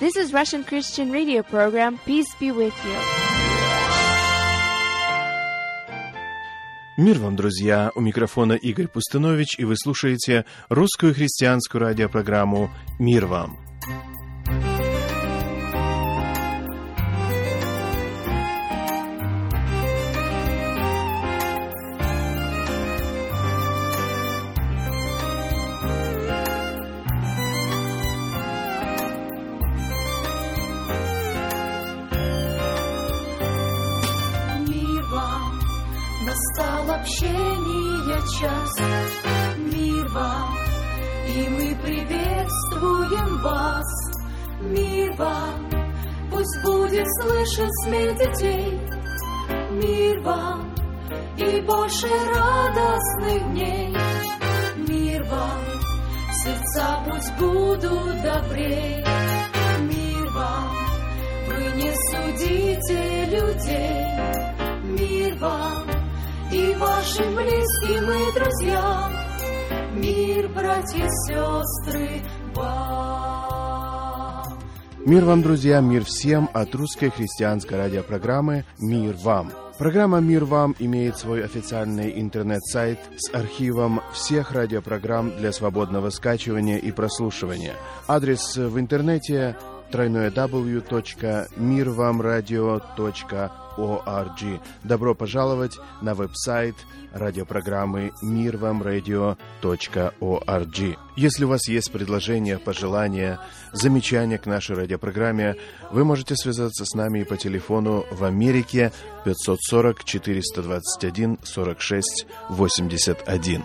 This is Russian Christian Radio program. Peace be with you. Мир вам, друзья! У микрофона Игорь Пустынович, и вы слушаете русскую христианскую радиопрограмму «Мир вам». Общение час, мир вам, и мы приветствуем вас. Мир вам, пусть будет слышен смех детей. Мир вам, и больше радостных дней. Мир вам, сердца пусть будут добрей. Мир вам, вы не судите людей. Мир вам, и вашим близким и друзьям, мир, братья и сестры, вам. Мир вам, друзья, мир всем от русской христианской радиопрограммы «Мир вам». Программа «Мир вам» имеет свой официальный интернет-сайт с архивом всех радиопрограмм для свободного скачивания и прослушивания. Адрес в интернете www.mirvamradio.org. Добро пожаловать на веб-сайт радиопрограммы mirvamradio.org. Если у вас есть предложения, пожелания, замечания к нашей радиопрограмме, вы можете связаться с нами по телефону в Америке 540-421-46-81.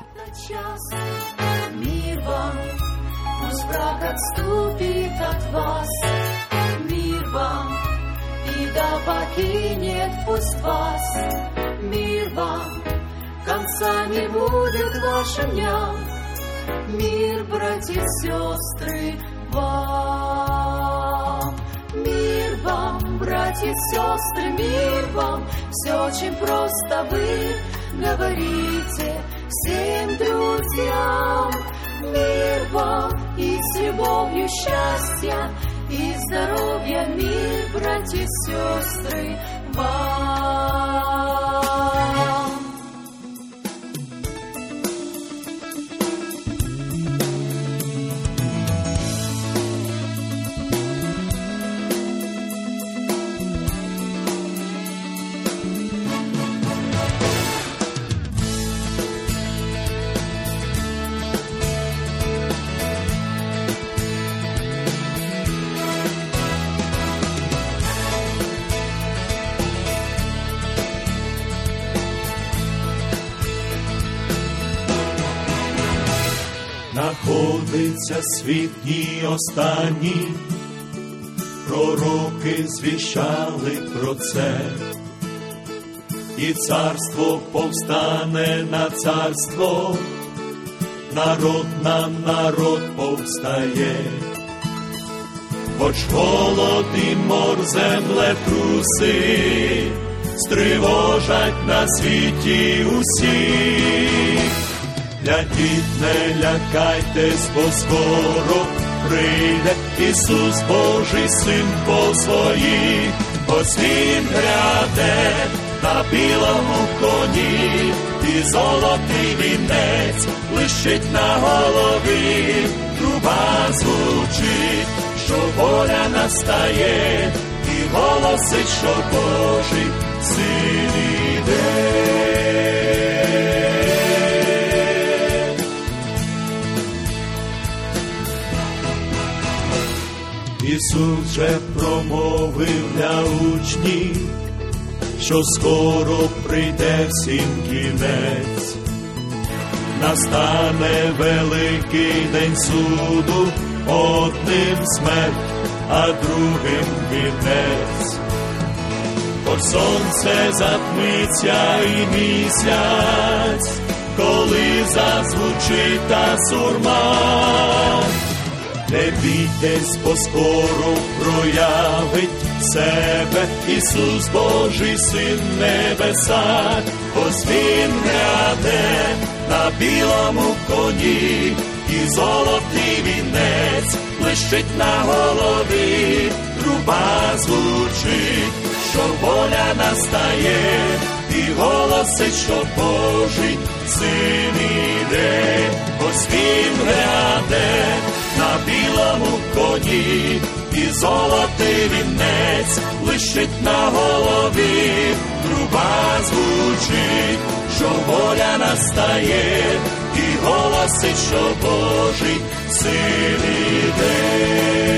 Мир вам, пусть враг отступит от вас. Мир вам, и да покинет пусть вас. Мир вам, конца не будет вашим дням. Мир, братья и сестры, вам. Мир вам, братья и сестры, мир вам. Все очень просто вы говорите всем друзьям. Мир вам, и с любовью счастья и здоровья, мир, братья и сестры, вам. Находиться світ дні останні, пророки звіщали про це, і царство повстане на царство, народ на народ повстає. Хоч голод і мор, землетруси стривожать на світі усіх. Глядіть, не лякайтесь, бо скоро прийде Ісус Божий Син по своїх. Ось Він гряде на білому коні, і золотий вінець блищить на голові. Труба звучить, що воля настає, і голосить, що Божий Син іде. Ісус же промовив для учнів, що скоро прийде всім кінець. Настане великий день суду, одним смерть, а другим кінець. Хоч сонце затмиться і місяць, коли зазвучить та сурма. Не бійтесь, бо скоро проявить себе Ісус Божий Син небеса. Ось Він гряде на білому коні, і і золотий вінець блищить на голові, труба звучить, що воля настає, і голосить, що Божий син іде. Ось він гряде на білому коні, і золотий вінець блищить на голові, труба звучить, що воля настає, і голосить, що Божий син іде.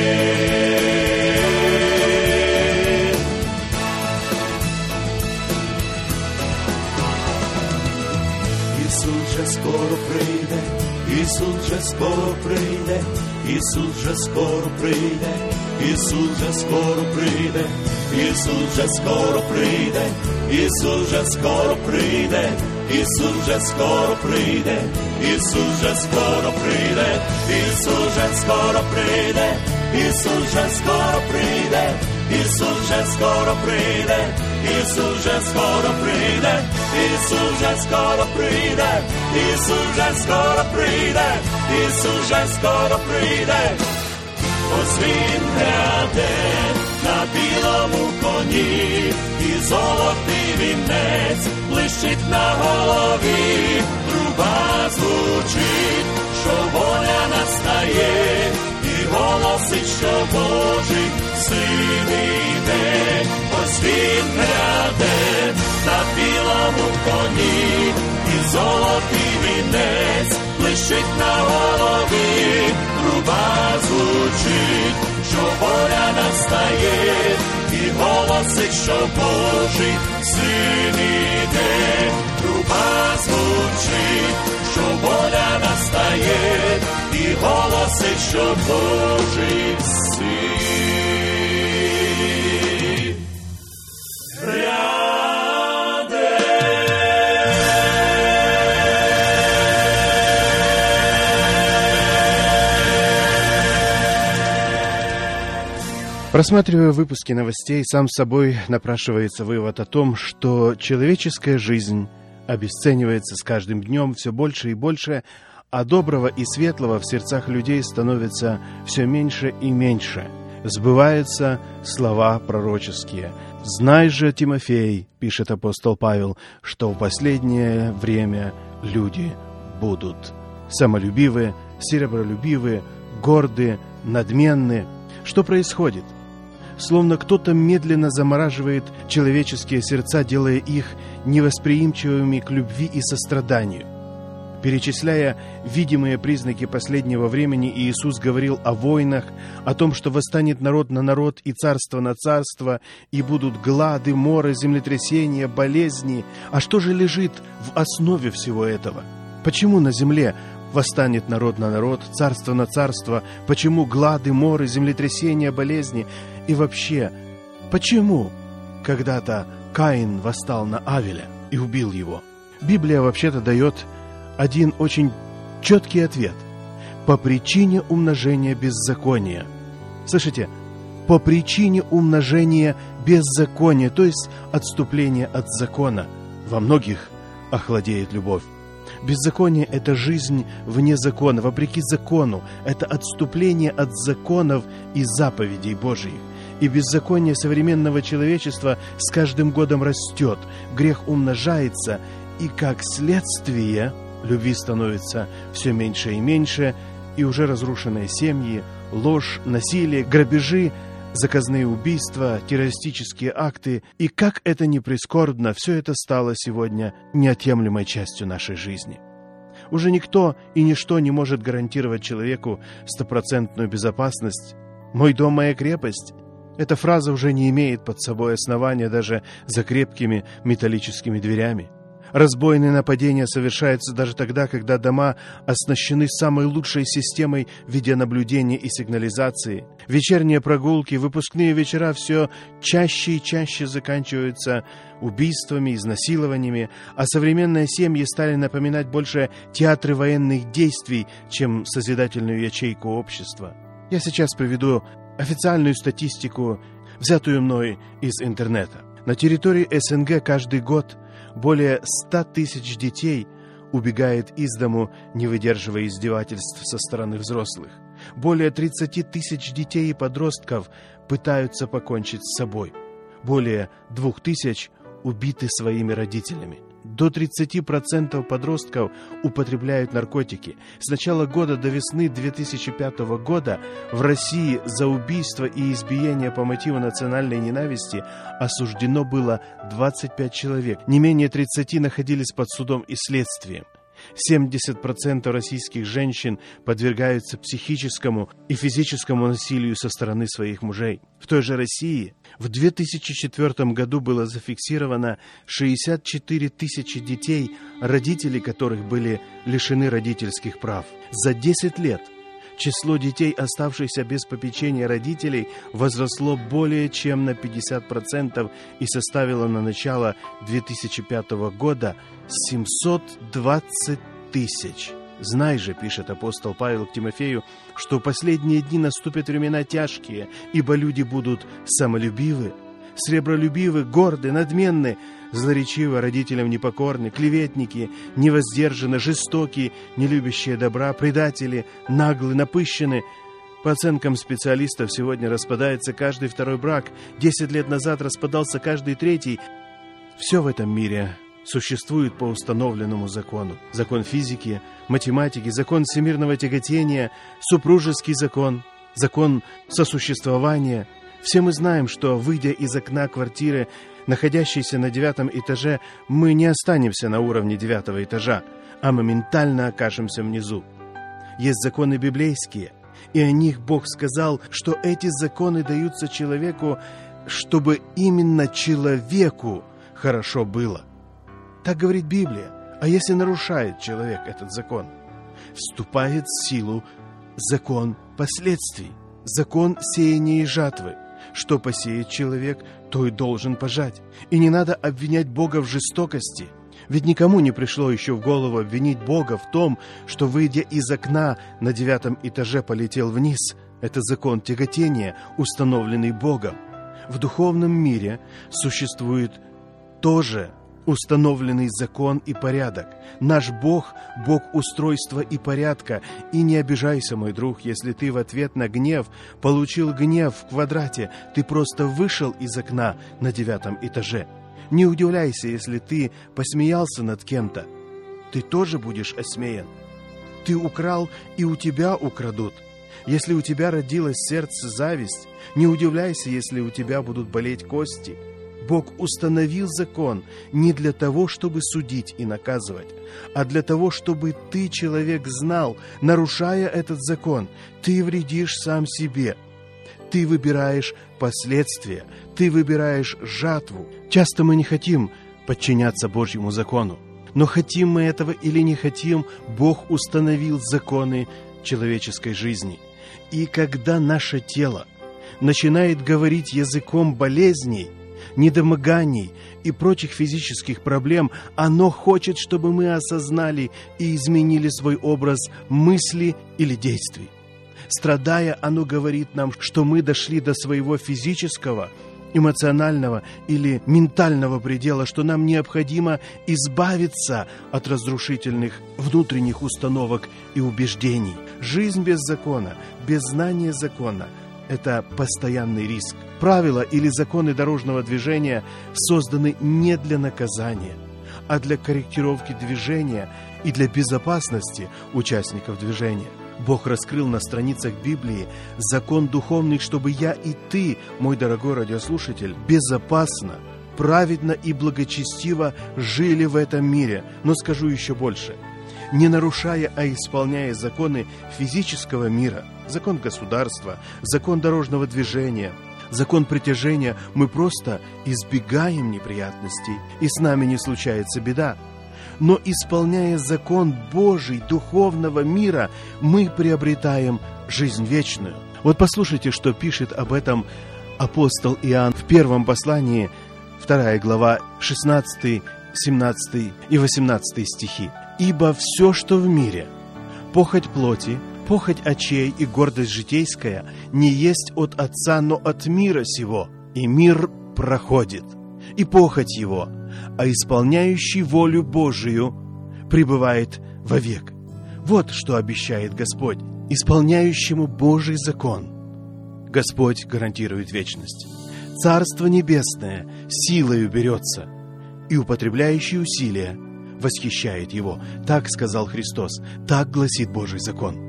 Ісус же скоро прийде, Ісус же скоро прийде, Ісус же скоро прийде, Ісус же скоро прийде, Ісус же скоро прийде, Ісус же скоро прийде, Ісус же скоро прийде, Ісус же скоро прийде, Ісус же скоро прийде, Ісус же скоро прийде, Ісус же скоро прийде, Ісус же скоро прийде, Ісус же скоро прийде, Ісус же скоро прийде, Ісус же скоро прийде. Ось він гряде на білому коні, і золотий вінець блищить на голові, труба звучить, що воля настає, і голосить, що Божий син іде. Ось він гряде на білому коні, і золотий вінець блищить на голові, труба звучить, що воля настає, і голосить, що Божий син іде. Труба звучить, що воля настає, і голосить, що Божий син гряде. Просматривая выпуски новостей, сам собой напрашивается вывод о том, что человеческая жизнь обесценивается с каждым днем все больше и больше, а доброго и светлого в сердцах людей становится все меньше и меньше. Сбываются слова пророческие. «Знай же, Тимофей, — пишет апостол Павел, — что в последнее время люди будут самолюбивы, серебролюбивы, горды, надменны». Что происходит? Словно кто-то медленно замораживает человеческие сердца, делая их невосприимчивыми к любви и состраданию. Перечисляя видимые признаки последнего времени, Иисус говорил о войнах, о том, что восстанет народ на народ и царство на царство, и будут глады, моры, землетрясения, болезни. А что же лежит в основе всего этого? Почему на земле восстанет народ на народ, царство на царство? Почему глады, моры, землетрясения, болезни? И вообще, почему когда-то Каин восстал на Авеля и убил его? Библия вообще-то дает один очень четкий ответ. По причине умножения беззакония. Слышите? По причине умножения беззакония, то есть отступления от закона. Во многих охладеет любовь. Беззаконие – это жизнь вне закона, вопреки закону. Это отступление от законов и заповедей Божьих. И беззаконие современного человечества с каждым годом растет. Грех умножается, и как следствие любви становится все меньше и меньше, и уже разрушенные семьи, ложь, насилие, грабежи, заказные убийства, террористические акты. И как это ни прискорбно, все это стало сегодня неотъемлемой частью нашей жизни. Уже никто и ничто не может гарантировать человеку стопроцентную безопасность. «Мой дом – моя крепость». Эта фраза уже не имеет под собой основания даже за крепкими металлическими дверями. Разбойные нападения совершаются даже тогда, когда дома оснащены самой лучшей системой видеонаблюдения и сигнализации. Вечерние прогулки, выпускные вечера все чаще и чаще заканчиваются убийствами, изнасилованиями, а современные семьи стали напоминать больше театры военных действий, чем созидательную ячейку общества. Я сейчас приведу официальную статистику, взятую мной из интернета. На территории СНГ каждый год более 100 тысяч детей убегает из дому, не выдерживая издевательств со стороны взрослых. Более 30 тысяч детей и подростков пытаются покончить с собой. Более 2000 убиты своими родителями. До 30% подростков употребляют наркотики. С начала года до весны 2005 года в России за убийство и избиение по мотиву национальной ненависти осуждено было 25 человек. Не менее 30 находились под судом и следствием. 70% российских женщин подвергаются психическому и физическому насилию со стороны своих мужей. В той же России в 2004 году было зафиксировано 64 тысячи детей, родители которых были лишены родительских прав. За 10 лет число детей, оставшихся без попечения родителей, возросло более чем на 50% и составило на начало 2005 года 720 тысяч. «Знай же, — пишет апостол Павел к Тимофею, — что в последние дни наступят времена тяжкие, ибо люди будут самолюбивы, сребролюбивы, горды, надменны, злоречивы, родителям непокорны, клеветники, невоздержаны, жестоки, не любящие добра, предатели, наглы, напыщены». По оценкам специалистов, сегодня распадается каждый второй брак, 10 лет назад распадался каждый третий. Все в этом мире существует по установленному закону. Закон физики, математики, закон всемирного тяготения, супружеский закон, закон сосуществования. Все мы знаем, что, выйдя из окна квартиры, находящейся на 9 этаже, мы не останемся на уровне 9 этажа, а моментально окажемся внизу. Есть законы библейские, и о них Бог сказал, что эти законы даются человеку, чтобы именно человеку хорошо было. Так говорит Библия. А если нарушает человек этот закон? Вступает в силу закон последствий, закон сеяния и жатвы. Что посеет человек, то и должен пожать. И не надо обвинять Бога в жестокости. Ведь никому не пришло еще в голову обвинить Бога в том, что, выйдя из окна, на 9 этаже полетел вниз. Это закон тяготения, установленный Богом. В духовном мире существует тоже установленный закон и порядок. Наш Бог – Бог устройства и порядка. И не обижайся, мой друг, если ты в ответ на гнев получил гнев в квадрате. Ты просто вышел из окна на 9 этаже. Не удивляйся, если ты посмеялся над кем-то. Ты тоже будешь осмеян. Ты украл, и у тебя украдут. Если у тебя родилась в сердце зависть, не удивляйся, если у тебя будут болеть кости. Бог установил закон не для того, чтобы судить и наказывать, а для того, чтобы ты, человек, знал, нарушая этот закон, ты вредишь сам себе. Ты выбираешь последствия, ты выбираешь жатву. Часто мы не хотим подчиняться Божьему закону, но хотим мы этого или не хотим, Бог установил законы человеческой жизни. И когда наше тело начинает говорить языком болезней, недомоганий и прочих физических проблем, оно хочет, чтобы мы осознали и изменили свой образ мысли или действий. Страдая, оно говорит нам, что мы дошли до своего физического, эмоционального или ментального предела, что нам необходимо избавиться от разрушительных внутренних установок и убеждений. Жизнь без закона, без знания закона – это постоянный риск. Правила или законы дорожного движения созданы не для наказания, а для корректировки движения и для безопасности участников движения. Бог раскрыл на страницах Библии закон духовный, чтобы я и ты, мой дорогой радиослушатель, безопасно, праведно и благочестиво жили в этом мире. Но скажу еще больше. Не нарушая, а исполняя законы физического мира, закон государства, закон дорожного движения, закон притяжения, мы просто избегаем неприятностей, и с нами не случается беда. Но исполняя закон Божий, духовного мира, мы приобретаем жизнь вечную. Вот послушайте, что пишет об этом апостол Иоанн в первом послании, 2 глава, 16, 17 и 18 стихи. «Ибо все, что в мире, похоть плоти, похоть очей и гордость житейская, не есть от Отца, но от мира сего. И мир проходит, и похоть его, а исполняющий волю Божию пребывает вовек. Вот что обещает Господь, исполняющему Божий закон. Господь гарантирует вечность. Царство Небесное силою берется, и употребляющий усилия восхищает его. Так сказал Христос, так гласит Божий закон.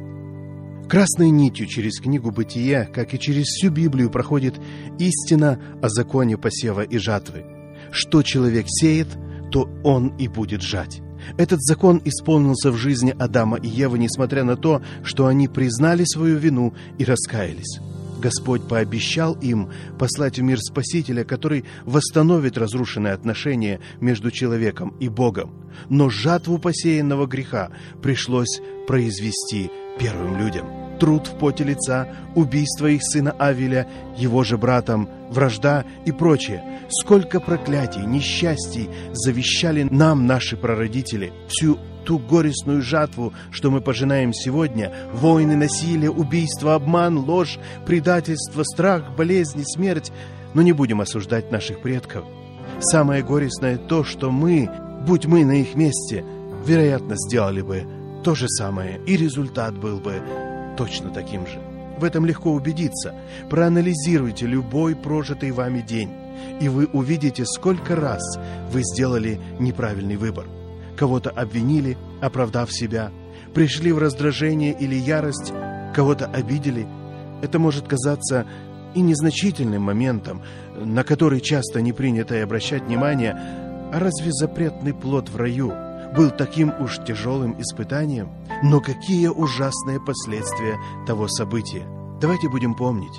Красной нитью через книгу «Бытие», как и через всю Библию, проходит истина о законе посева и жатвы. Что человек сеет, то он и будет жать. Этот закон исполнился в жизни Адама и Евы, несмотря на то, что они признали свою вину и раскаялись. Господь пообещал им послать в мир Спасителя, который восстановит разрушенные отношения между человеком и Богом. Но жатву посеянного греха пришлось произвести первым людям. Труд в поте лица, убийство их сына Авеля, его же братом, вражда и прочее. Сколько проклятий, несчастий завещали нам наши прародители. Всю ту горестную жатву, что мы пожинаем сегодня, войны, насилие, убийство, обман, ложь, предательство, страх, болезни, смерть. Но не будем осуждать наших предков. Самое горестное то, что мы, будь мы на их месте, вероятно, сделали бы то же самое, и результат был бы точно таким же. В этом легко убедиться. Проанализируйте любой прожитый вами день, и вы увидите, сколько раз вы сделали неправильный выбор. Кого-то обвинили, оправдав себя, пришли в раздражение или ярость, кого-то обидели. Это может казаться и незначительным моментом, на который часто не принято и обращать внимание. А разве запретный плод в раю был таким уж тяжелым испытанием? Но какие ужасные последствия того события! Давайте будем помнить,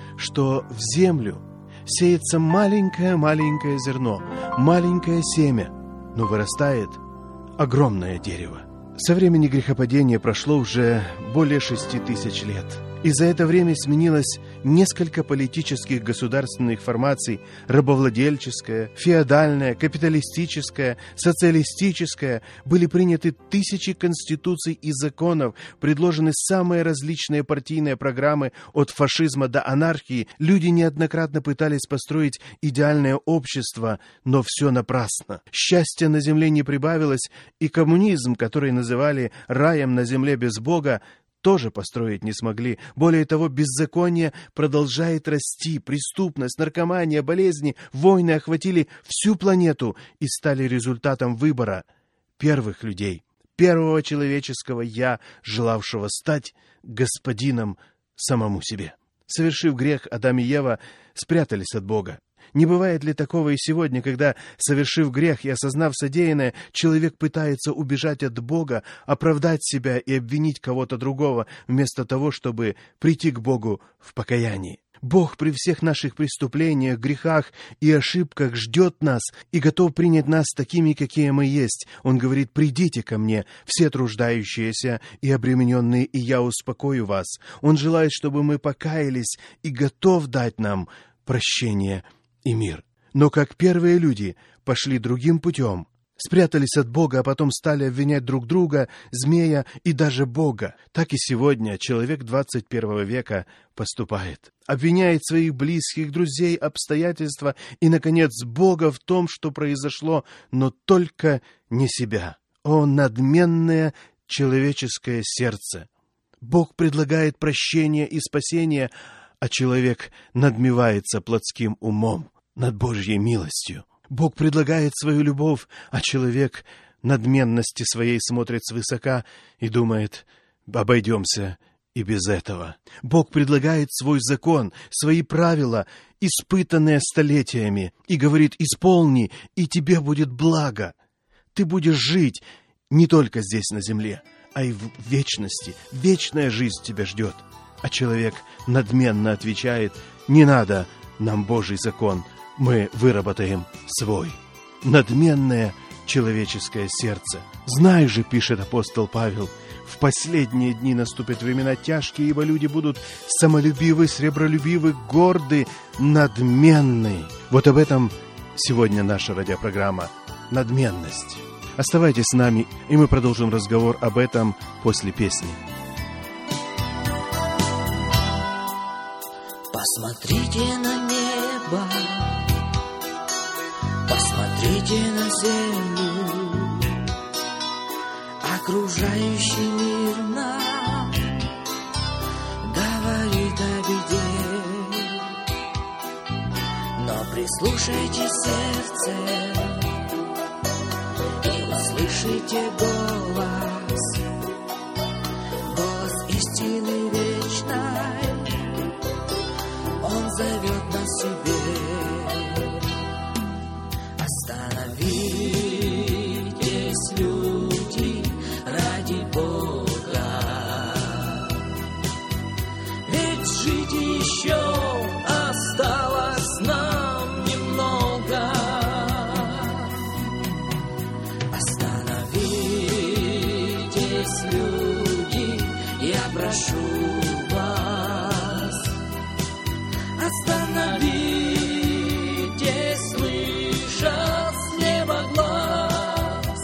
что в землю сеется маленькое-маленькое зерно, маленькое семя, но вырастает огромное дерево. Со времени грехопадения прошло уже более 6000 лет. И за это время сменилось несколько политических государственных формаций: рабовладельческая, феодальная, капиталистическая, социалистическая. Были приняты тысячи конституций и законов, предложены самые различные партийные программы от фашизма до анархии. Люди неоднократно пытались построить идеальное общество, но все напрасно. Счастья на земле не прибавилось, и коммунизм, который называли раем на земле без Бога, тоже построить не смогли. Более того, беззаконие продолжает расти, преступность, наркомания, болезни, войны охватили всю планету и стали результатом выбора первых людей, первого человеческого «я», желавшего стать господином самому себе. Совершив грех, Адам и Ева спрятались от Бога. Не бывает ли такого и сегодня, когда, совершив грех и осознав содеянное, человек пытается убежать от Бога, оправдать себя и обвинить кого-то другого, вместо того, чтобы прийти к Богу в покаянии? Бог при всех наших преступлениях, грехах и ошибках ждет нас и готов принять нас такими, какие мы есть. Он говорит: «Придите ко мне, все труждающиеся и обремененные, и я успокою вас». Он желает, чтобы мы покаялись, и готов дать нам прощение и мир. Но как первые люди пошли другим путем, спрятались от Бога, а потом стали обвинять друг друга, змея и даже Бога, так и сегодня человек 21 века поступает. Обвиняет своих близких, друзей, обстоятельства и, наконец, Бога в том, что произошло, но только не себя. О, надменное человеческое сердце! Бог предлагает прощение и спасение, а человек надмевается плотским умом над Божьей милостью. Бог предлагает свою любовь, а человек надменности своей смотрит свысока и думает: обойдемся и без этого. Бог предлагает свой закон, свои правила, испытанные столетиями, и говорит: исполни, и тебе будет благо. Ты будешь жить не только здесь на земле, а и в вечности. Вечная жизнь тебя ждет. А человек надменно отвечает: не надо нам Божий закон, мы выработаем свой. Надменное человеческое сердце. «Знай же, — пишет апостол Павел, — в последние дни наступят времена тяжкие, ибо люди будут самолюбивы, сребролюбивы, горды, надменны». Вот об этом сегодня наша радиопрограмма «Надменность». Оставайтесь с нами, и мы продолжим разговор об этом после песни. Посмотрите на небо, посмотрите на землю, окружающий мир нам говорит о беде. Но прислушайте сердце и услышите голос, голос истины вечной. Он зовет нас себе. Остановитесь, люди, ради Бога, ведь жить еще осталось нам немного. Остановитесь, люди, я прошу вас. Остановитесь, слыша с неба глаз.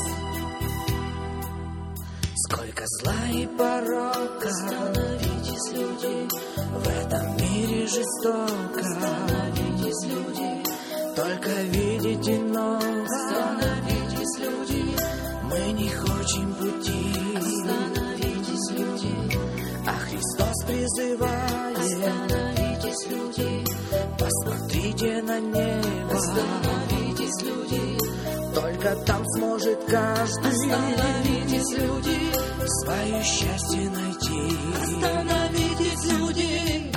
Сколько зла и порока. Остановитесь, люди, в этом мире жестоко. Остановитесь, люди, только видите новое. Остановитесь, люди, мы не хотим пути. Остановитесь, люди, а Христос призывает. Остановитесь, люди, посмотрите на небо. Остановитесь, люди, только там сможет каждый. Остановитесь, люди, свое счастье найти. Остановитесь, люди,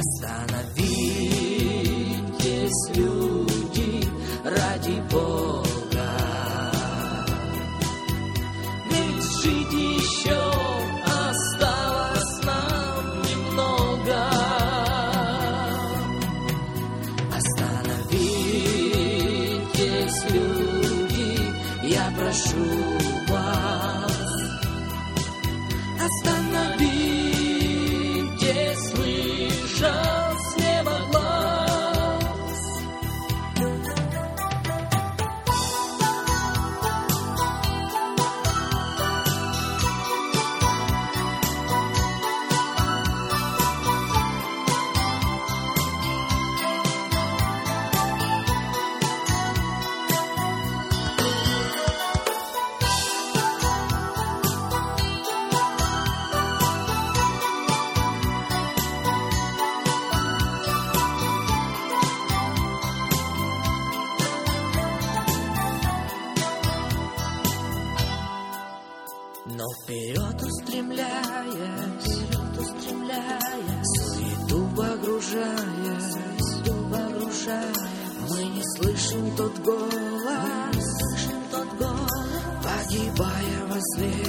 остановитесь, люди, ради Бога, ведь жить еще осталось нам немного. Остановитесь, люди, я прошу вас. Остановитесь, слыша с неба глаз. Но вперед устремляясь, суету погружаясь, мы не слышим тот голос, погибая во зле.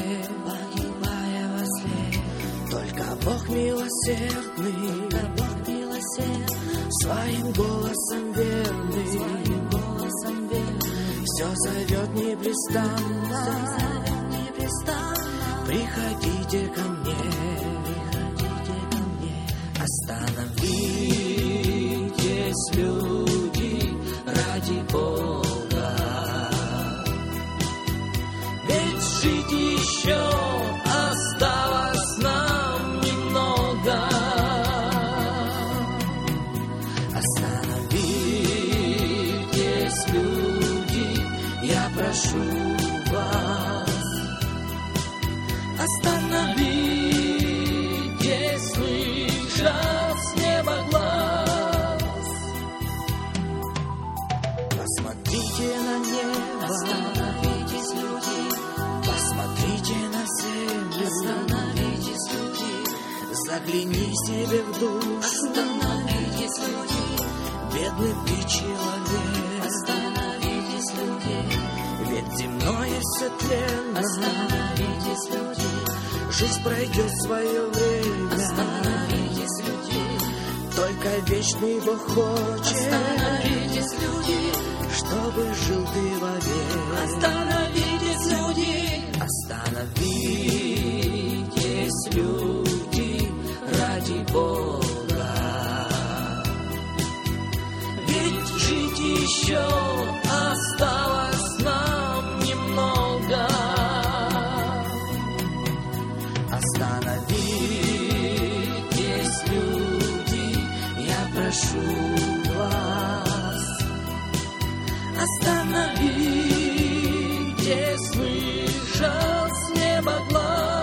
Только Бог милосердный, своим голосом верный, все зовет непрестанно. Приходите ко мне, остановитесь, люди, ради Бога, ведь жить еще осталось нам немного. Остановитесь, люди, я прошу вас. Остановитесь, слыша с неба глаз. Посмотрите на небо. Остановитесь, люди. Посмотрите на землю. Остановитесь, люди. Загляни себе в душу. Остановитесь, люди. Бедный ты человек. Остановитесь, люди. Ведь земное все тленно. Остановитесь, люди. Жизнь пройдет свое время. Остановитесь, люди. Только вечный Бог хочет. Остановитесь, люди. Чтобы жил ты вовек. Остановитесь, люди. Остановитесь, люди, ради Бога, ведь жить еще осталось нам немного. Остановитесь, люди, я прошу вас. Остановитесь, слыша с неба глаз.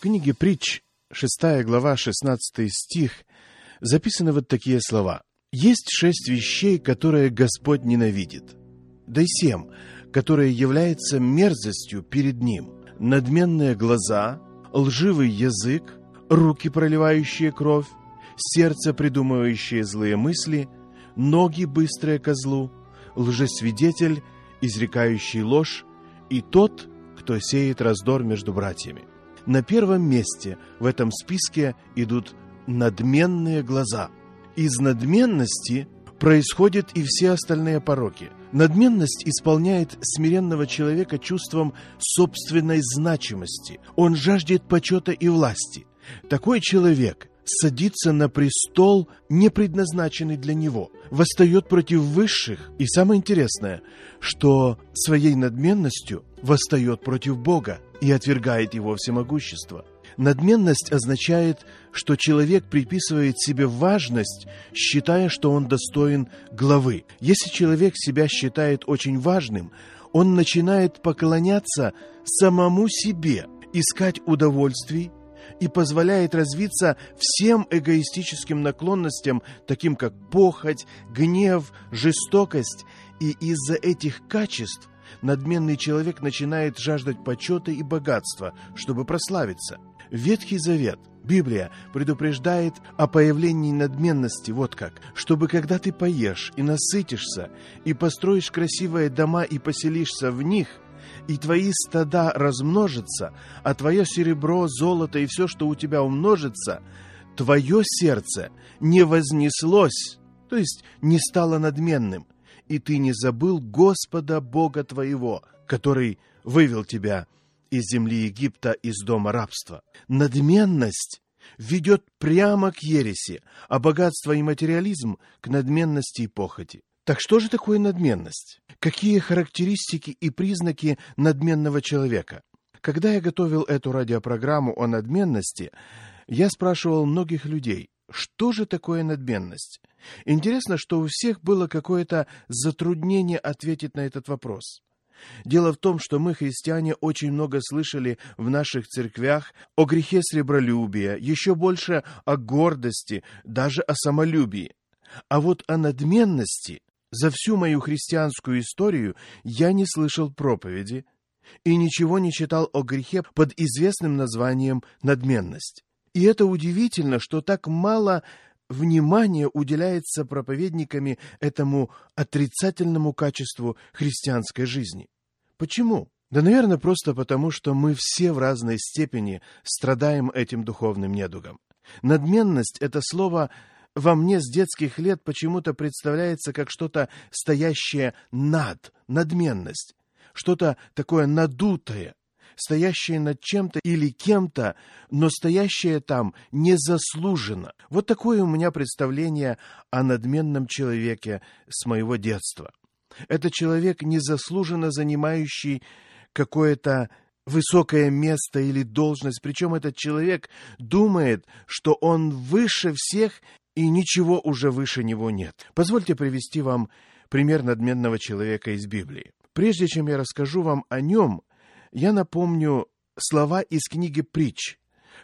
книге «Притч», 6 глава, 16 стих, записаны вот такие слова. «Есть 6 вещей, которые Господь ненавидит, да и 7, которые являются мерзостью перед Ним. Надменные глаза, лживый язык, руки, проливающие кровь, сердце, придумывающее злые мысли, ноги, быстрые ко злу, лжесвидетель, изрекающий ложь, и тот, кто сеет раздор между братьями». На первом месте в этом списке идут надменные глаза. Из надменности происходят и все остальные пороки. Надменность исполняет смиренного человека чувством собственной значимости. Он жаждет почета и власти. Такой человек садится на престол, не предназначенный для него, восстает против высших, и самое интересное, что своей надменностью восстает против Бога и отвергает Его всемогущество. Надменность означает, что человек приписывает себе важность, считая, что он достоин главы. Если человек себя считает очень важным, он начинает поклоняться самому себе, искать удовольствий и позволяет развиться всем эгоистическим наклонностям, таким как похоть, гнев, жестокость. И из-за этих качеств надменный человек начинает жаждать почета и богатства, чтобы прославиться. Ветхий Завет, Библия, предупреждает о появлении надменности вот как: чтобы когда ты поешь и насытишься, и построишь красивые дома и поселишься в них, и твои стада размножатся, а твое серебро, золото и все, что у тебя умножится, твое сердце не вознеслось, то есть не стало надменным, и ты не забыл Господа Бога твоего, который вывел тебя из земли Египта, из дома рабства. Надменность ведет прямо к ереси, а богатство и материализм к надменности и похоти. Так что же такое надменность? Какие характеристики и признаки надменного человека? Когда я готовил эту радиопрограмму о надменности, я спрашивал многих людей, что же такое надменность? Интересно, что у всех было какое-то затруднение ответить на этот вопрос. Дело в том, что мы, христиане, очень много слышали в наших церквях о грехе сребролюбия, еще больше о гордости, даже о самолюбии. А вот о надменности за всю мою христианскую историю я не слышал проповеди и ничего не читал о грехе под известным названием надменность. И это удивительно, что так мало внимания уделяется проповедниками этому отрицательному качеству христианской жизни. Почему? Да, наверное, просто потому, что мы все в разной степени страдаем этим духовным недугом. Надменность — это слово во мне с детских лет почему-то представляется как что-то стоящее над, надменность, что-то такое надутое, стоящее над чем-то или кем-то, но стоящее там незаслуженно. Вот такое у меня представление о надменном человеке с моего детства. Это человек, незаслуженно занимающий какое-то высокое место или должность, причем этот человек думает, что он выше всех, и ничего уже выше него нет. Позвольте привести вам пример надменного человека из Библии. Прежде чем я расскажу вам о нем, я напомню слова из книги «Притч»,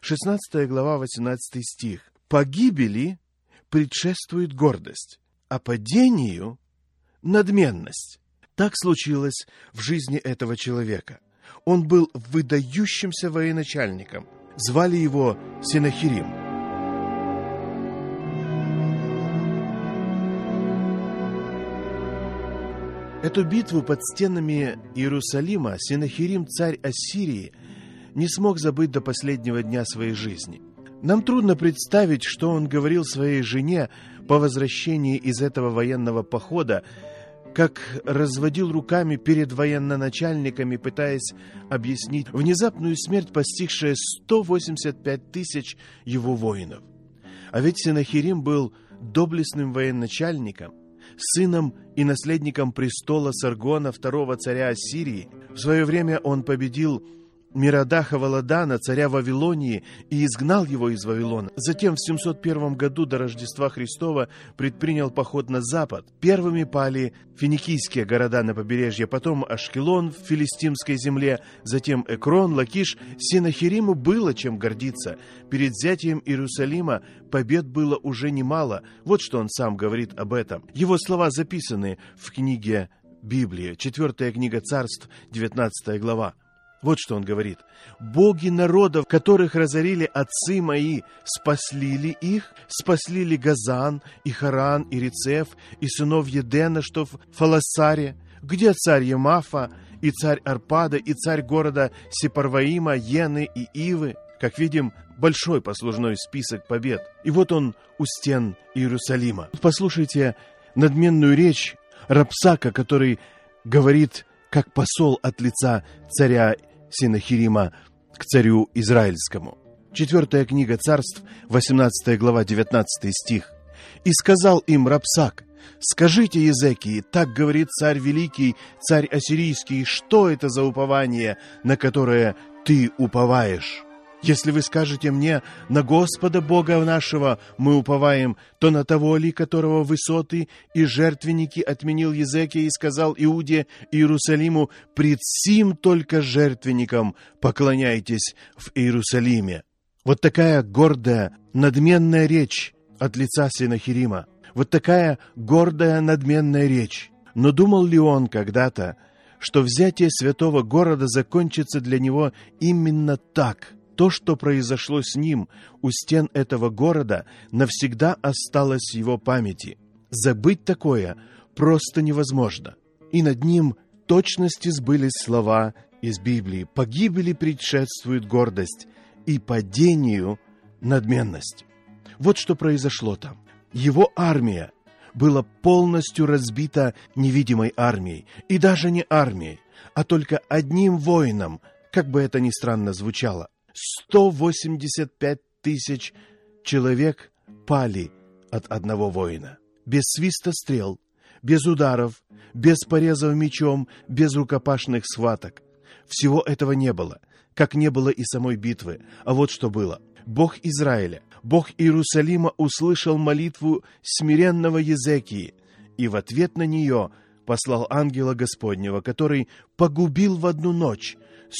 16 глава, 18 стих. «Погибели предшествует гордость, а падению — надменность». Так случилось в жизни этого человека. Он был выдающимся военачальником. Звали его Сенахерим. Эту битву под стенами Иерусалима Сенахерим, царь Ассирии, не смог забыть до последнего дня своей жизни. Нам трудно представить, что он говорил своей жене по возвращении из этого военного похода, как разводил руками перед военноначальниками, пытаясь объяснить внезапную смерть, постигшую 185 тысяч его воинов. А ведь Сенахерим был доблестным военачальником, сыном и наследником престола Саргона, второго царя Ассирии. В свое время он победил Миродаха Валадана, царя Вавилонии, и изгнал его из Вавилона. Затем в 701 году до Рождества Христова предпринял поход на запад. Первыми пали финикийские города на побережье, потом Ашкелон в филистимской земле, затем Экрон, Лакиш. Сенахериму было чем гордиться. Перед взятием Иерусалима побед было уже немало. Вот что он сам говорит об этом. Его слова записаны в книге Библии, 4 книга Царств, 19 глава. Вот что он говорит. «Боги народов, которых разорили отцы мои, спасли ли их? Спасли ли Газан, и Харан, и Рецеф, и сынов Едена, что в Фалассаре? Где царь Емафа, и царь Арпада, и царь города Сепарваима, Йены и Ивы?» Как видим, большой послужной список побед. И вот он у стен Иерусалима. Послушайте надменную речь Рапсака, который говорит как посол от лица царя Сенахерима к царю Израильскому. 4 книга Царств, 18 глава, 19 стих. «И сказал им Рапсак: скажите Езекии, так говорит царь великий, царь ассирийский, что это за упование, на которое ты уповаешь? Если вы скажете мне: на Господа Бога нашего мы уповаем, то на того ли, которого высоты и жертвенники отменил Езекия и сказал Иуде и Иерусалиму: пред сим только жертвенникам поклоняйтесь в Иерусалиме». Вот такая гордая, надменная речь от лица Сенахерима. Вот такая гордая, надменная речь. Но думал ли он когда-то, что взятие святого города закончится для него именно так? То, что произошло с ним у стен этого города, навсегда осталось в его памяти. Забыть такое просто невозможно. И над ним точности сбылись слова из Библии: «Погибели предшествует гордость, и падению надменность». Вот что произошло там. Его армия была полностью разбита невидимой армией. И даже не армией, а только одним воином, как бы это ни странно звучало. 185 тысяч человек пали от одного воина. Без свиста стрел, без ударов, без порезов мечом, без рукопашных схваток. Всего этого не было, как не было и самой битвы. А вот что было. Бог Израиля, Бог Иерусалима услышал молитву смиренного Езекии, и в ответ на нее послал ангела Господнего, который погубил в одну ночь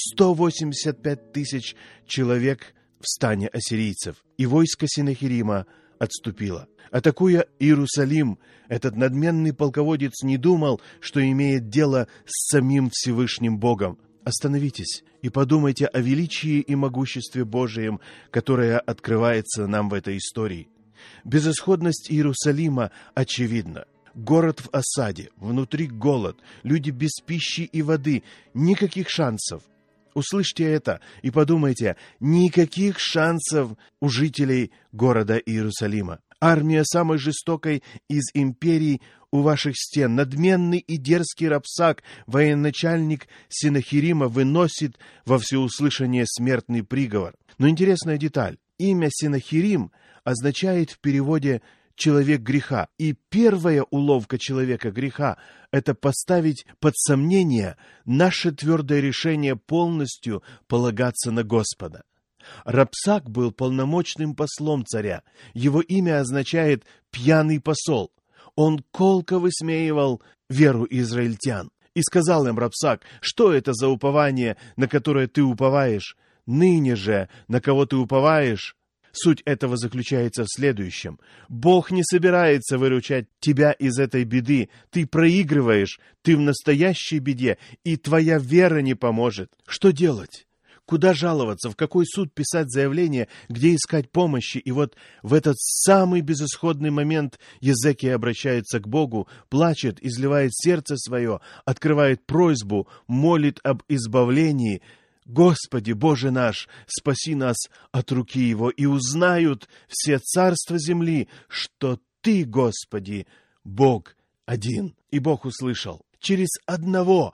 185 тысяч человек в стане ассирийцев, и войско Сенахерима отступило. Атакуя Иерусалим, этот надменный полководец не думал, что имеет дело с самим Всевышним Богом. Остановитесь и подумайте о величии и могуществе Божием, которое открывается нам в этой истории. Безысходность Иерусалима очевидна. Город в осаде, внутри голод, люди без пищи и воды, никаких шансов. Услышьте это и подумайте: никаких шансов у жителей города Иерусалима. Армия самой жестокой из империй у ваших стен, надменный и дерзкий Рапсак, военачальник Сенахерима, выносит во всеуслышание смертный приговор. Но интересная деталь. Имя Сенахерим означает в переводе «человек греха». И первая уловка человека греха – это поставить под сомнение наше твердое решение полностью полагаться на Господа. Рапсак был полномочным послом царя. Его имя означает «пьяный посол». Он колко высмеивал веру израильтян. И сказал им Рапсак: что это за упование, на которое ты уповаешь? Ныне же, на кого ты уповаешь? Суть этого заключается в следующем. Бог не собирается выручать тебя из этой беды. Ты проигрываешь, ты в настоящей беде, и твоя вера не поможет. Что делать? Куда жаловаться, в какой суд писать заявление, где искать помощи? И вот в этот самый безысходный момент Езекия обращается к Богу, плачет, изливает сердце свое, открывает просьбу, молит об избавлении. «Господи, Боже наш, спаси нас от руки его, и узнают все царства земли, что Ты, Господи, Бог один». И Бог услышал. Через одного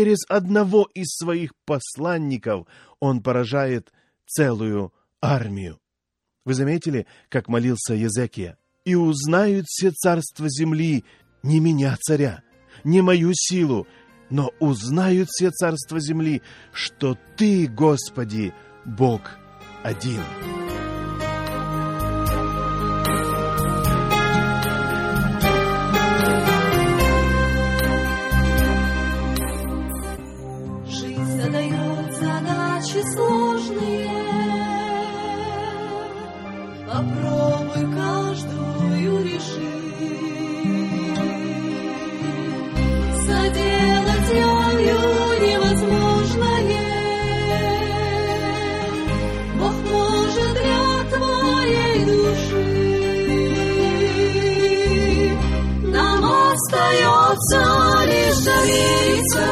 из своих посланников Он поражает целую армию. Вы заметили, как молился Езекия? «И узнают все царства земли не меня, царя, не мою силу, но узнают все царства земли, что Ты, Господи, Бог один». Жизнь задает задачи сложные, попробуй каждую решить. Соделать ею невозможное Бог может для твоей души. Нам остается лишь довериться,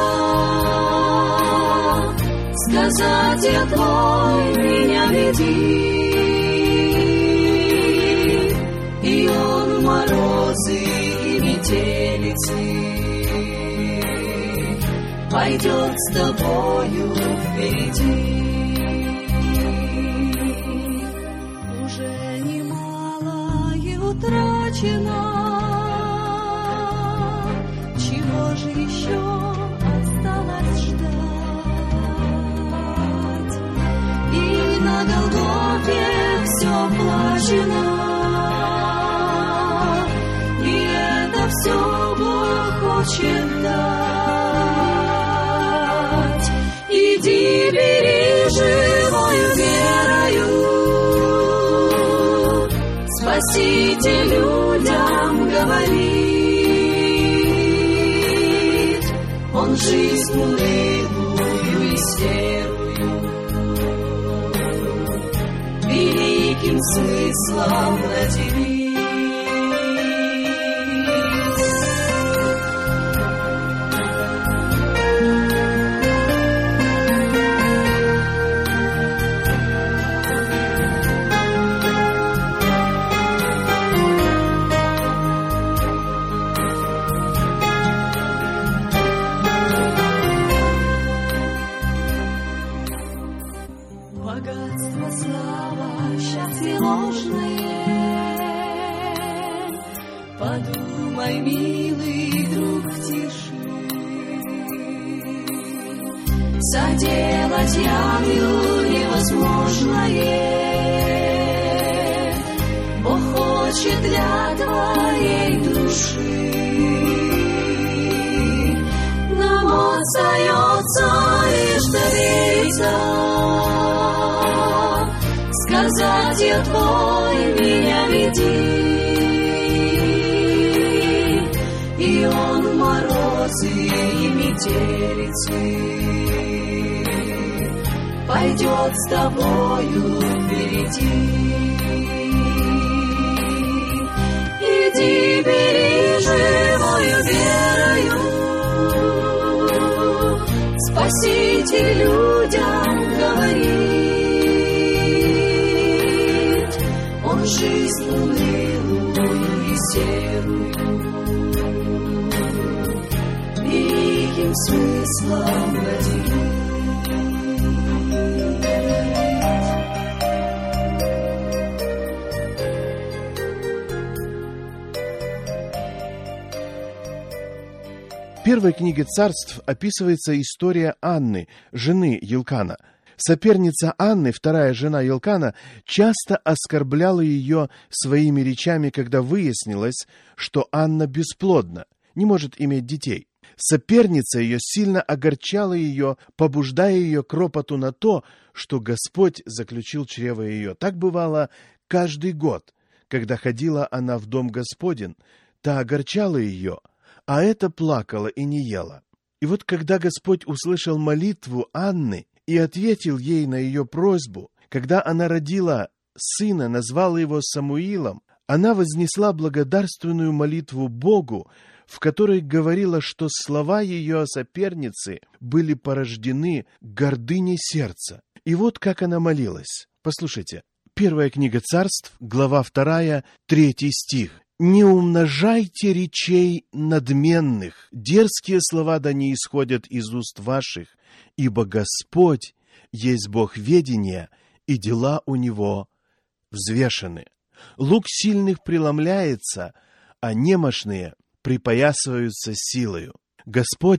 сказать: «Я твой, меня веди». И он в морозы и метелицы пойдет с тобою впереди. Уже немало и утрачено, чего же еще осталось ждать? И на Голгофе все оплачено, и это все Бог хочет дать. Иди, бери живою верою, Спаситель людям говорит. Он жизнь унылую и серую великим смыслом наделит. Богатство, слава, счастье ложное. Подумай, милый друг, в тиши. Соделать ею невозможное Бог хочет для твоей души. Нам остается лишь довериться, сказать: «Я твой, меня веди». И он в морозы и метелицы пойдет с тобою впереди. Иди, бери живою верою, Спаситель людям говорит. Он жизнь унылую и серую великим смыслом наделит. В первой книге Царств описывается история Анны, жены Елкана. Соперница Анны, вторая жена Елкана, часто оскорбляла ее своими речами, когда выяснилось, что Анна бесплодна, не может иметь детей. Соперница ее сильно огорчала ее, побуждая ее к ропоту на то, что Господь заключил чрево ее. Так бывало каждый год, когда ходила она в дом Господень, та огорчала ее, а эта плакала и не ела. И вот когда Господь услышал молитву Анны и ответил ей на ее просьбу, когда она родила сына, назвала его Самуилом, она вознесла благодарственную молитву Богу, в которой говорила, что слова ее соперницы были порождены гордыней сердца. И вот как она молилась. Послушайте. Первая книга Царств, глава 2, 3 стих. «Не умножайте речей надменных, дерзкие слова да не исходят из уст ваших, ибо Господь есть Бог ведения, и дела у Него взвешены. Лук сильных преломляется, а немощные припоясываются силою. Господь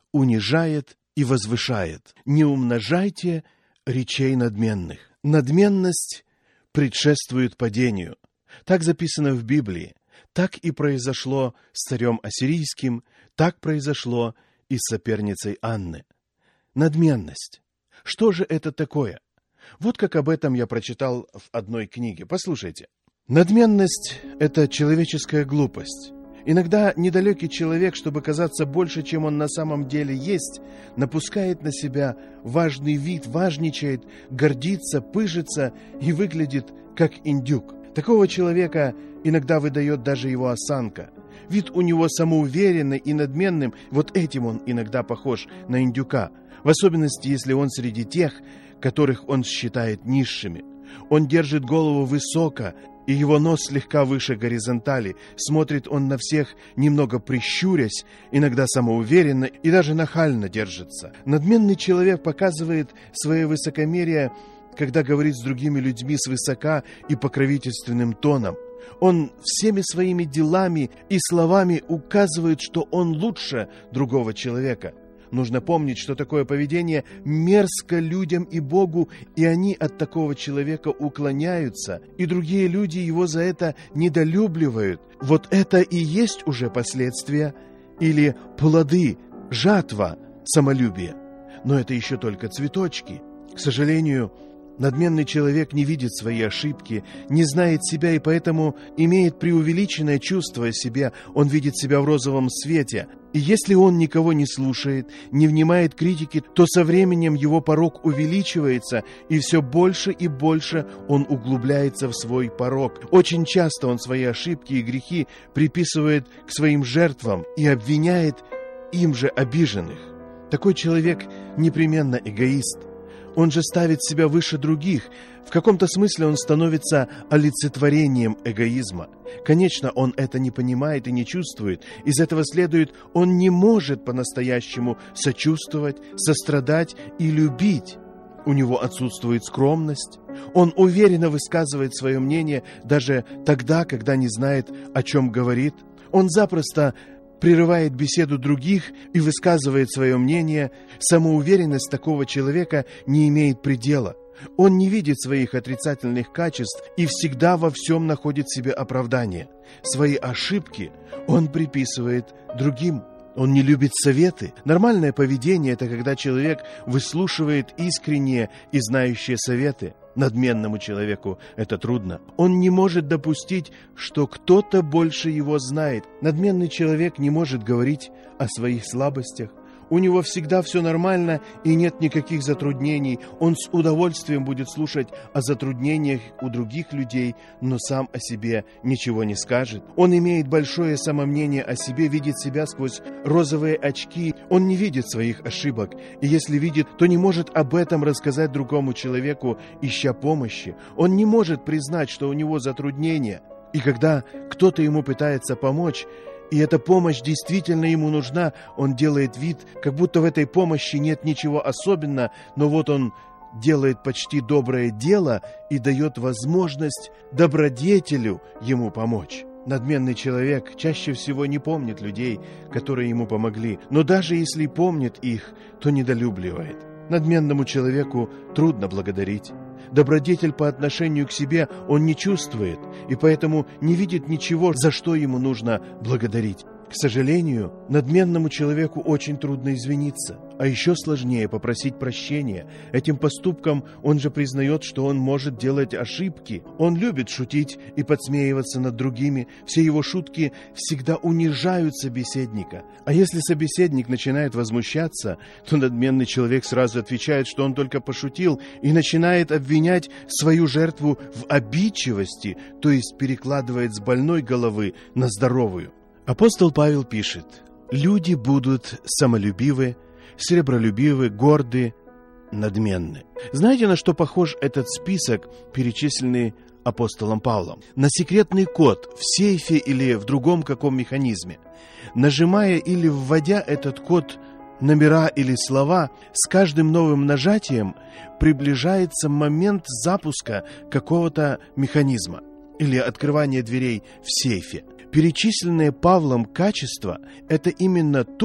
унижает и возвышает. Не умножайте речей надменных. Надменность предшествует падению. Так записано в Библии. Так и произошло с царем ассирийским, так произошло и с соперницей Анны. Надменность. Что же это такое? Вот как об этом я прочитал в одной книге. Послушайте. Надменность – это человеческая глупость. Иногда недалекий человек, чтобы казаться больше, чем он на самом деле есть, напускает на себя важный вид, важничает, гордится, пыжится и выглядит как индюк. Такого человека иногда выдает даже его осанка. Вид у него самоуверенный и надменным, вот этим он иногда похож на индюка, в особенности, если он среди тех, которых он считает низшими. Он держит голову высоко, и его нос слегка выше горизонтали. Смотрит он на всех, немного прищурясь, иногда самоуверенно и даже нахально держится. Надменный человек показывает свое высокомерие, когда говорит с другими людьми свысока и покровительственным тоном. Он всеми своими делами и словами указывает, что он лучше другого человека. Нужно помнить, что такое поведение мерзко людям и Богу, и они от такого человека уклоняются, и другие люди его за это недолюбливают. Вот это и есть уже последствия или плоды, жатва самолюбия. Но это еще только цветочки. К сожалению, надменный человек не видит свои ошибки, не знает себя и поэтому имеет преувеличенное чувство о себе. Он видит себя в розовом свете. И если он никого не слушает, не внимает критике, то со временем его порок увеличивается, и все больше и больше он углубляется в свой порок. Очень часто он свои ошибки и грехи приписывает к своим жертвам и обвиняет им же обиженных. Такой человек непременно эгоист. Он же ставит себя выше других. В каком-то смысле он становится олицетворением эгоизма. Конечно, он это не понимает и не чувствует. Из этого следует, он не может по-настоящему сочувствовать, сострадать и любить. У него отсутствует скромность. Он уверенно высказывает свое мнение даже тогда, когда не знает, о чем говорит. Он запросто прерывает беседу других и высказывает свое мнение. Самоуверенность такого человека не имеет предела. Он не видит своих отрицательных качеств и всегда во всем находит себе оправдание. Свои ошибки он приписывает другим. Он не любит советы. Нормальное поведение – это когда человек выслушивает искренние и знающие советы. Надменному человеку это трудно. Он не может допустить, что кто-то больше его знает. Надменный человек не может говорить о своих слабостях. У него всегда все нормально и нет никаких затруднений. Он с удовольствием будет слушать о затруднениях у других людей, но сам о себе ничего не скажет. Он имеет большое самомнение о себе, видит себя сквозь розовые очки. Он не видит своих ошибок. И если видит, то не может об этом рассказать другому человеку, ища помощи. Он не может признать, что у него затруднения. И когда кто-то ему пытается помочь, и эта помощь действительно ему нужна, он делает вид, как будто в этой помощи нет ничего особенного, но вот он делает почти доброе дело и дает возможность добродетелю ему помочь. Надменный человек чаще всего не помнит людей, которые ему помогли, но даже если помнит их, то недолюбливает. Надменному человеку трудно благодарить. Добродетель по отношению к себе он не чувствует, и поэтому не видит ничего, за что ему нужно благодарить. К сожалению, надменному человеку очень трудно извиниться, а еще сложнее попросить прощения. Этим поступком он же признает, что он может делать ошибки. Он любит шутить и подсмеиваться над другими. Все его шутки всегда унижают собеседника. А если собеседник начинает возмущаться, то надменный человек сразу отвечает, что он только пошутил, и начинает обвинять свою жертву в обидчивости, то есть перекладывает с больной головы на здоровую. Апостол Павел пишет: «Люди будут самолюбивы, сребролюбивы, горды, надменны». Знаете, на что похож этот список, перечисленный апостолом Павлом? На секретный код в сейфе или в другом каком механизме. Нажимая или вводя этот код, номера или слова, с каждым новым нажатием приближается момент запуска какого-то механизма или открывания дверей в сейфе. Перечисленные Павлом качества – это именно то,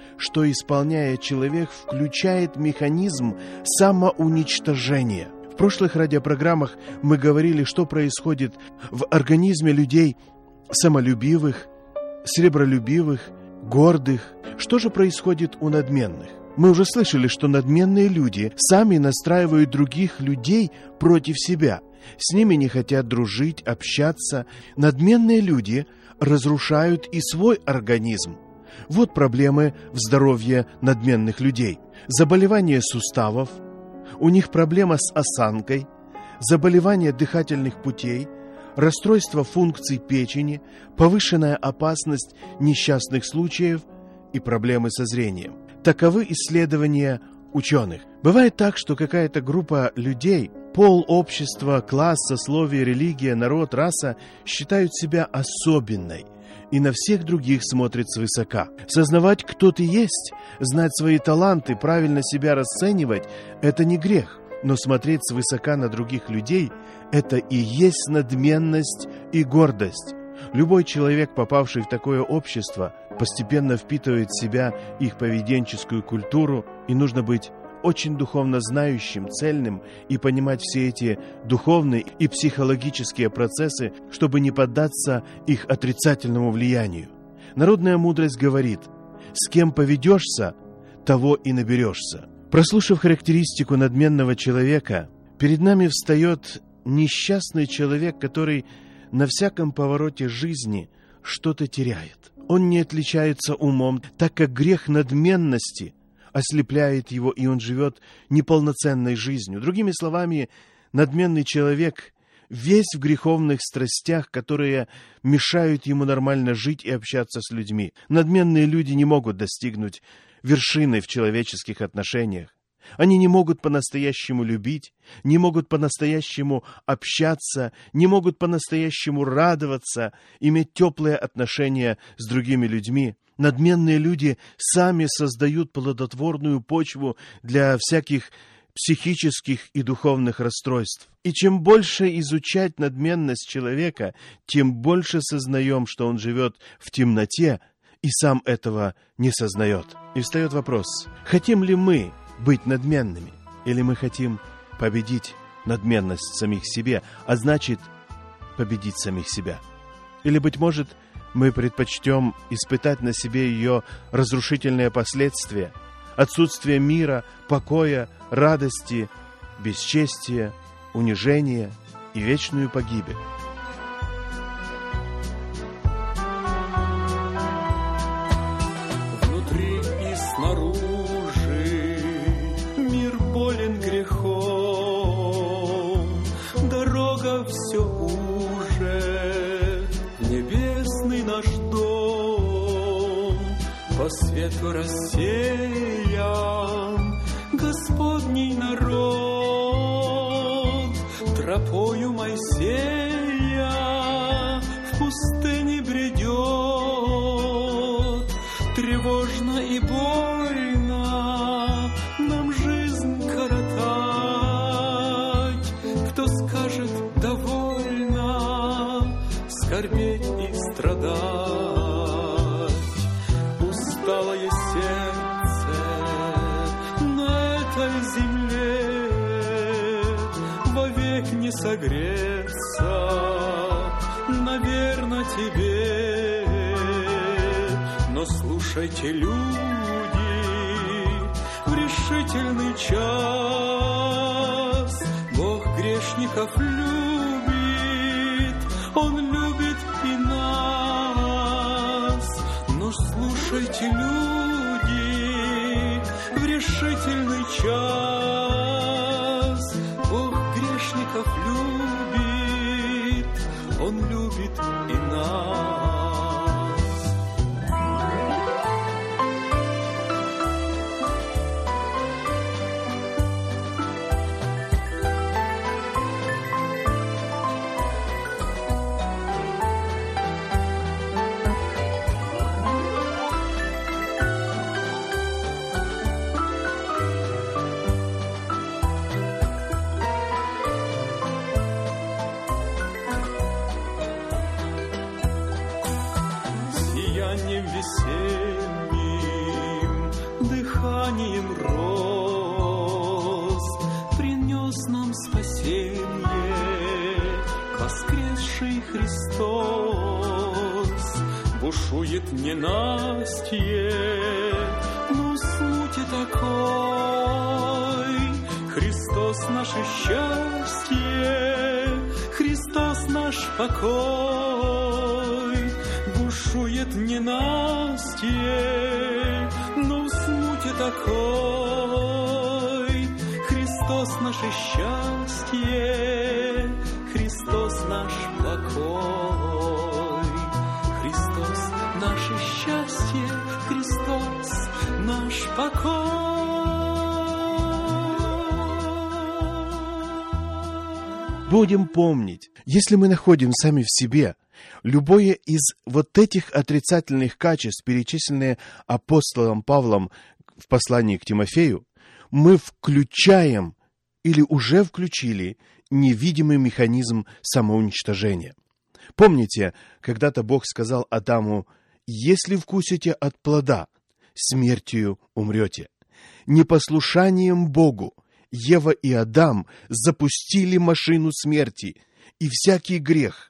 что, исполняя, человек включает механизм самоуничтожения. В прошлых радиопрограммах мы говорили, что происходит в организме людей самолюбивых, сребролюбивых, гордых. Что же происходит у надменных? Мы уже слышали, что надменные люди сами настраивают других людей против себя. С ними не хотят дружить, общаться. Надменные люди разрушают и свой организм. Вот проблемы в здоровье надменных людей. Заболевания суставов, у них проблема с осанкой, заболевания дыхательных путей, расстройство функций печени, повышенная опасность несчастных случаев и проблемы со зрением. Таковы исследования ученых. Бывает так, что какая-то группа людей, пол, общество, класс, сословие, религия, народ, раса считают себя особенной и на всех других смотрят свысока. Сознавать, кто ты есть, знать свои таланты, правильно себя расценивать – это не грех. Но смотреть свысока на других людей – это и есть надменность и гордость. Любой человек, попавший в такое общество, постепенно впитывает в себя их поведенческую культуру, и нужно быть очень духовно знающим, цельным и понимать все эти духовные и психологические процессы, чтобы не поддаться их отрицательному влиянию. Народная мудрость говорит: «С кем поведешься, того и наберешься». Прослушав характеристику надменного человека, перед нами встает несчастный человек, который на всяком повороте жизни что-то теряет. Он не отличается умом, так как грех надменности ослепляет его, и он живет неполноценной жизнью. Другими словами, надменный человек весь в греховных страстях, которые мешают ему нормально жить и общаться с людьми. Надменные люди не могут достигнуть вершины в человеческих отношениях. Они не могут по-настоящему любить, не могут по-настоящему общаться, не могут по-настоящему радоваться, иметь теплые отношения с другими людьми. Надменные люди сами создают плодотворную почву для всяких психических и духовных расстройств. И чем больше изучать надменность человека, тем больше сознаем, что он живет в темноте и сам этого не сознает. И встает вопрос: хотим ли мы быть надменными, или мы хотим победить надменность в самих себе, а значит, победить самих себя? Или, быть может, мы предпочтем испытать на себе ее разрушительные последствия, отсутствие мира, покоя, радости, бесчестия, унижения и вечную погибель? Внутри и снаружи мир болен грехом, дорога все уже, небесный наш дом, по свету рассеян Господний народ, тропою Моисея в пустыне бредет, тревожно и больно нам жизнь коротать. Кто скажет довольно скорбеть и страдать? Усталое сердце на этой земле вовек не согреться, наверно, тебе. Но слушайте, люди, в решительный час Бог грешников любит, Он любит и нас. Но слушайте, люди, в решительный час Бог грешников любит, Он любит и нас. Сиянием весенним Христос. Бушует ненастье, но сути такой. Христос наше счастье, Христос наш покой. Бушует ненастье, но сути такой. Христос наше счастье, Христос наш покой. Христос наше счастье, Христос наш покой. Будем помнить, если мы находим сами в себе любое из вот этих отрицательных качеств, перечисленные апостолом Павлом в послании к Тимофею, мы включаем или уже включили невидимый механизм самоуничтожения. Помните, когда-то Бог сказал Адаму: «Если вкусите от плода, смертью умрете». Непослушанием Богу Ева и Адам запустили машину смерти, и всякий грех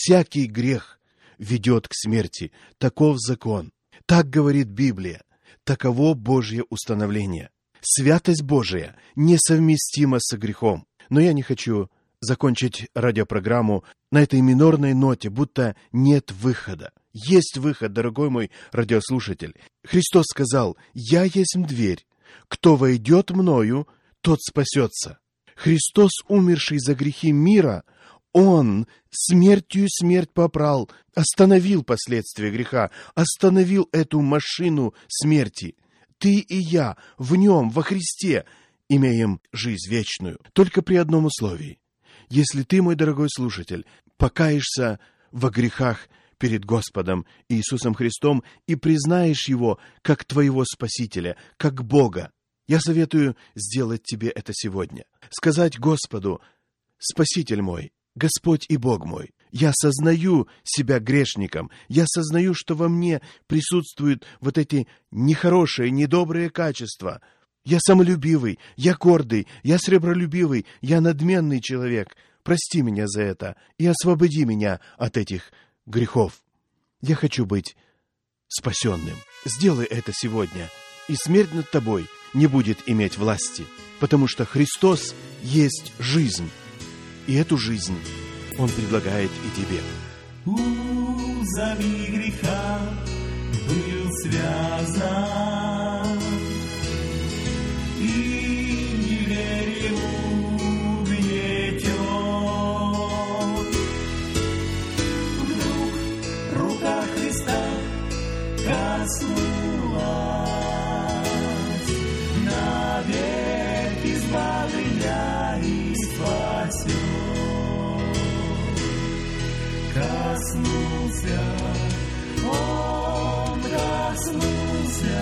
ведет к смерти. Таков закон. Так говорит Библия. Таково Божье установление. Святость Божия несовместима со грехом. Но я не хочу закончить радиопрограмму на этой минорной ноте, будто нет выхода. Есть выход, дорогой мой радиослушатель. Христос сказал: «Я есть дверь. Кто войдет мною, тот спасется». Христос, умерший за грехи мира, Он смертью смерть попрал, остановил последствия греха, остановил эту машину смерти. Ты и я в Нем, во Христе, имеем жизнь вечную. Только при одном условии. Если ты, мой дорогой слушатель, покаешься во грехах перед Господом Иисусом Христом и признаешь Его как твоего Спасителя, как Бога, я советую сделать тебе это сегодня. Сказать Господу: «Спаситель мой, Господь и Бог мой, я сознаю себя грешником, я сознаю, что во мне присутствуют вот эти нехорошие, недобрые качества. Я самолюбивый, я гордый, я сребролюбивый, я надменный человек. Прости меня за это и освободи меня от этих грехов. Я хочу быть спасенным». Сделай это сегодня, и смерть над тобой не будет иметь власти, потому что Христос есть жизнь, и эту жизнь Он предлагает и тебе. Узами греха был связан, и неверие угнетет. Вдруг рука Христа коснулась, навек избавления и спасет. Коснулся, Он коснулся,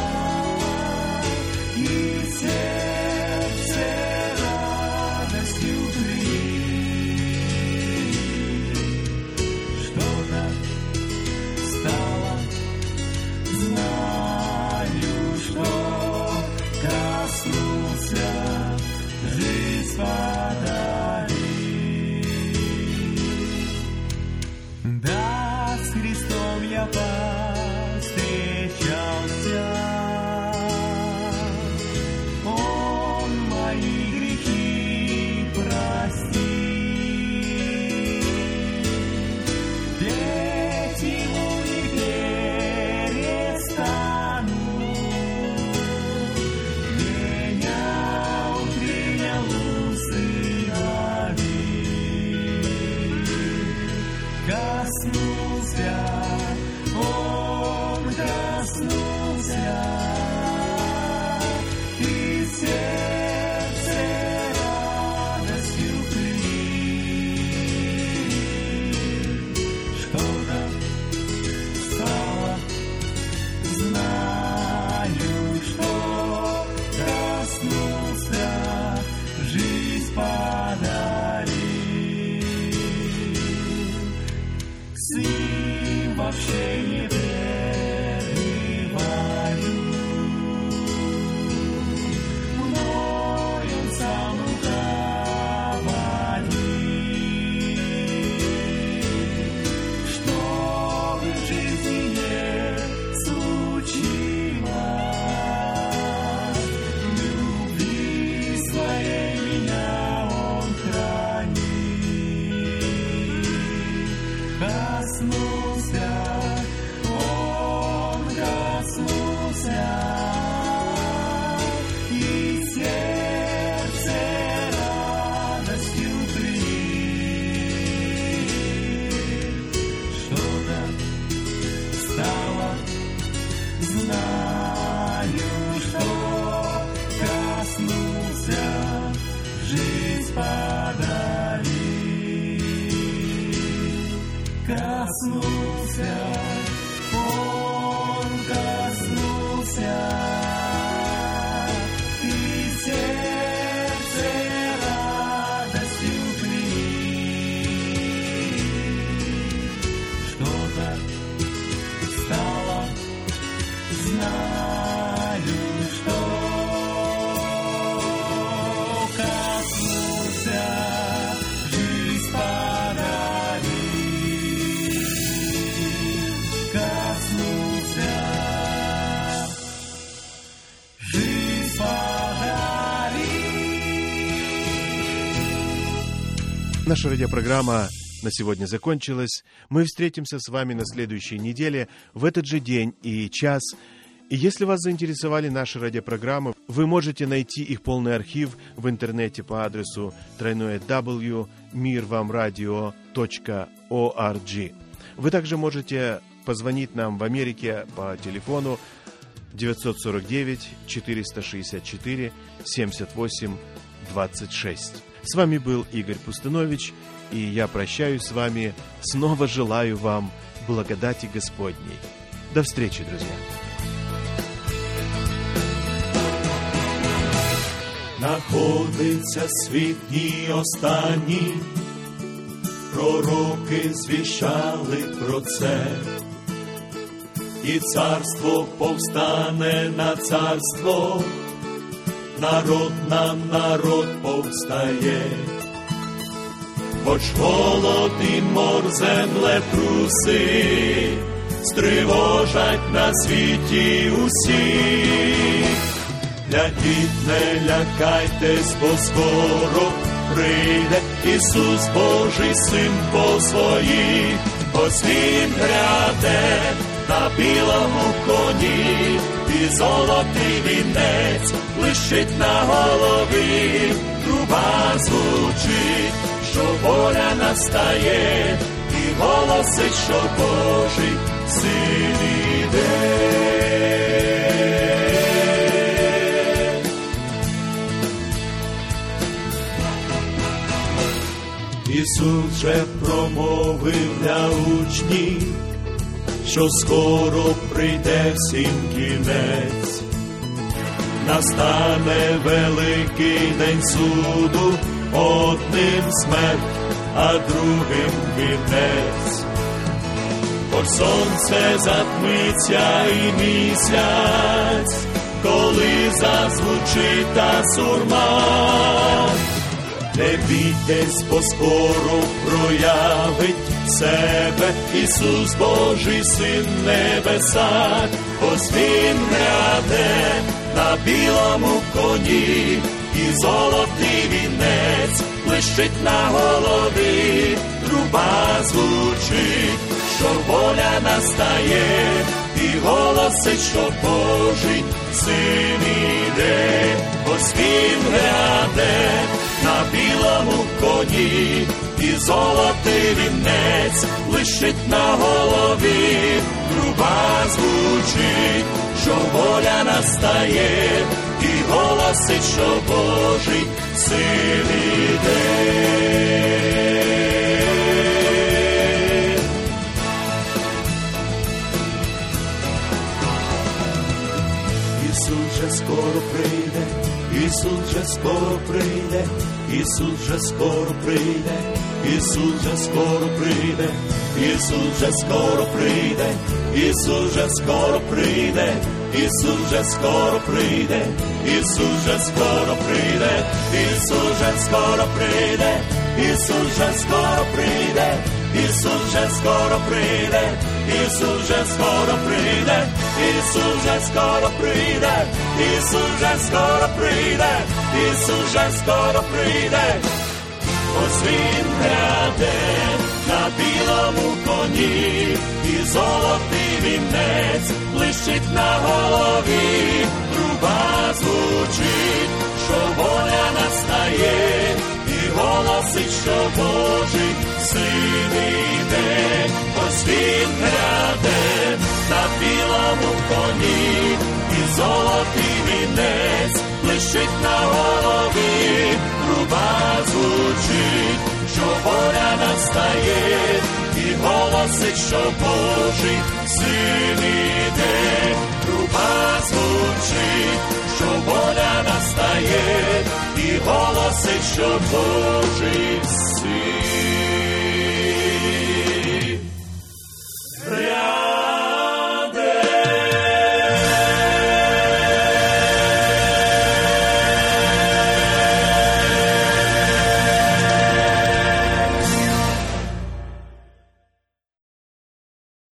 и сердце радостью крик. Что-то стало, знаю, что коснулся, жизнь подарит. Да, с Христом я повстречался, Он мои грехи простил. Петь Ему не перестану, меня принял усыновил. Коснулся, Он коснулся, и сердце радостью крик. Что-то стало, знаю, что коснулся, жизнь подарил. С Ним вообще не прерываю, мной Он сам руководит. коснулся, Он коснулся, и сердце радостью примет. Что-то стало, знаю, что коснулся, жизнь подарит. Коснулся, Он коснулся, и сердце радостью примет. Что-то стало, знаю, что коснулся, жизнь подарит. Коснулся, жизнь подарит. Наша радиопрограмма на сегодня закончилась. Мы встретимся с вами на следующей неделе в этот же день и час. И если вас заинтересовали наши радиопрограммы, вы можете найти их полный архив в интернете по адресу www.mirvamradio.org. Вы также можете позвонить нам в Америке по телефону 949-464-78-26. С вами был Игорь Пустынович, и я прощаюсь с вами. Снова желаю вам благодати Господней. До встречи, друзья! Находиться світ дні останні, пророки звіщали про це, і царство повстане на царство, народ на народ повстає. Хоч голод і мор, землетруси стривожать на світі усіх. Глядіть, не лякайтесь, бо скоро прийде Ісус Божий Син по своїх. Ось Він гряде на білому коні, і золотий вінець блищить на голові. Труба звучить, що воля настає, і голосить, що Божий Син іде. Ісус же промовив для учнів, що скоро прийде всім кінець. Настане великий день суду, одним смерть, а другим вінець. Хоч сонце затмиться і місяць, коли зазвучить та сурма. Не бійтесь, бо скоро проявить себе Ісус Божий Син небеса. Ось Він гряде на білому коні, і золотий вінець блищить на голові. Труба звучить, що воля настає, і голосить, що Божий Син іде. Ось Він гряде на білому коні, і золотий вінець блищить на голові. Труба звучить, що воля настає, і голосить, що Божий Син іде. Ісус же скоро прийде, Ісус же скоро прийде, Ісус же скоро прийде, Ісус же скоро прийде, Ісус же скоро прийде, Ісус же скоро прийде, Ісус же скоро прийде, Ісус же скоро прийде, Ісус же скоро прийде, Ісус же скоро прийде, Ісус же скоро прийде, Ісус же скоро прийде, Ісус же скоро прийде, Ісус же скоро прийде, Ісус же скоро прийде. Ось Він гряде на білому білому коні, і золотий вінець блищить на голові, труба звучить, що воля настає, і голосить, що Божий син іде. Ось він гряде на білому коні, і золотий вінець блищить на голові, труба звучить, що воля настає, і голосить, що Божий син іде. Труба звучить, що воля настає, і голосить, що Божий син